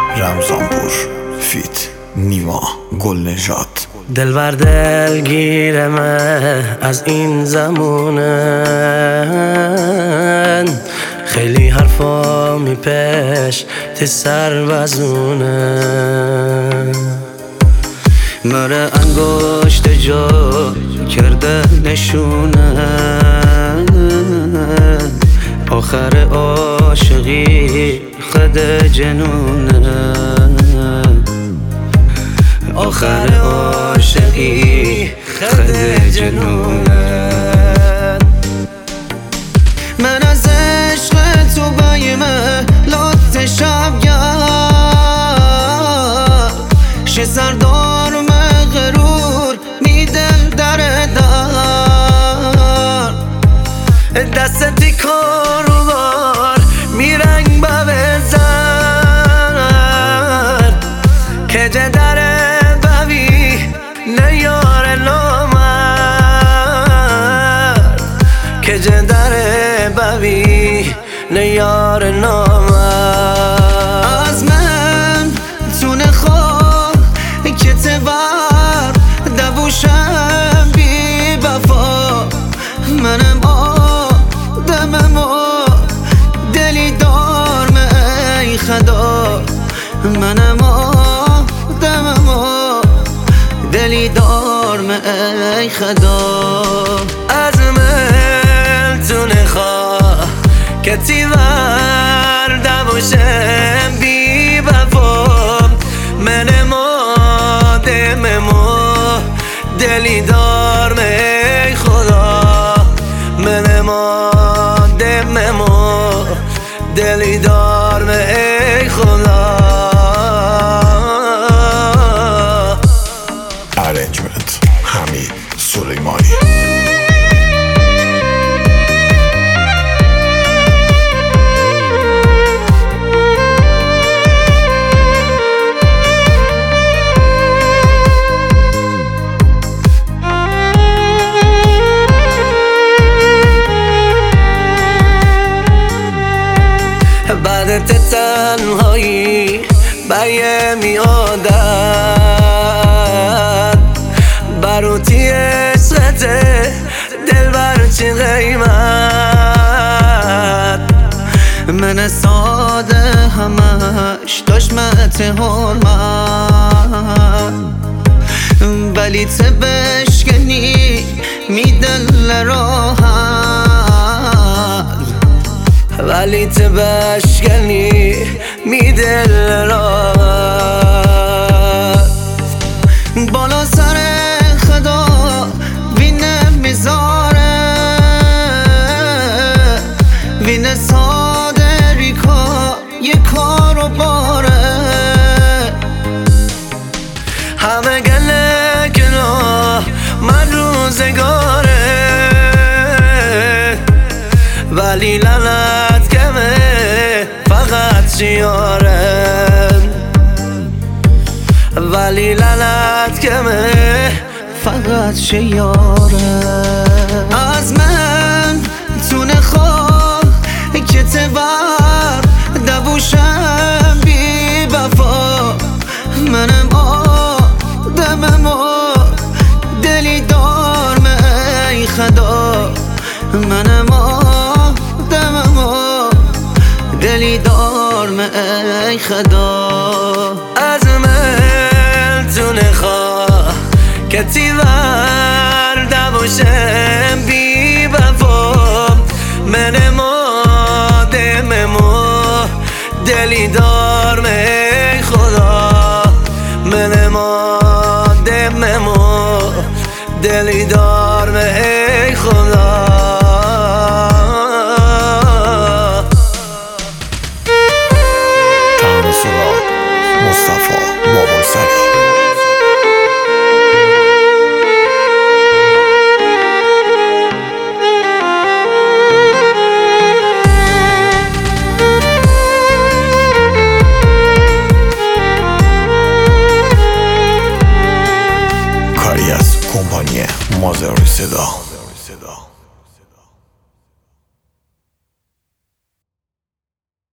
رمضانپور فیت نیما گل نژاد. دلبر دلگیرمه از این زمونه، خیلی حرفا میپش تی سر وزونه، مره انگشت جا کرده نشونه، آخر عاشقی خود جنونه، آخر عاشقی خود جنونه. من از عشق تو بایمه لط شب گرد، شه سردار غرور میدل در دستی کاروبار میرنگ بزن، که جدره بوی نیار نامرد، که جدره بوی نیار نامرد. از من تو نخواه که تبر دوشم بی بفا، منم آدمم و دلی دارم ای خدا، منم آدمم و دلی دارم ای خدا. از من تو نخواه که تیور دوشم بی بفا، منم آدمم و دلی دارم ای خدا، منم آدمم و دلی دارم ای خدا. ارنجمنت حمید سلیمانی. بعد تنهایی بایه میادد، باروتی عشقت دلبر چی قیمت، من ساده همش دشمت حرمت، ولی ته بشکنی میدل راحت، ولی ته بشکنی میدل راحت. بالا سر خدا وینه میذاره، وینه ساده ریکا یه کارو باره، همه گله گناه من روزگاره، ولی لعنت کمه فقط شیاره، ولی لعنت کمه فقط شیاره. از من تو نخواه که تبر دوشم بی بفا، منم آدمم و دلی دارم ای خدا، منم آدمم و دلی دارم ای خدا. از من تو نخواه که تیور دوشم بی بفا، منم آدمم و دلی دارم ای خدا، منم آدمم و دلی دارم ای خدا. مصطفی بابالسری. کاری از کمپانی مازر صدا.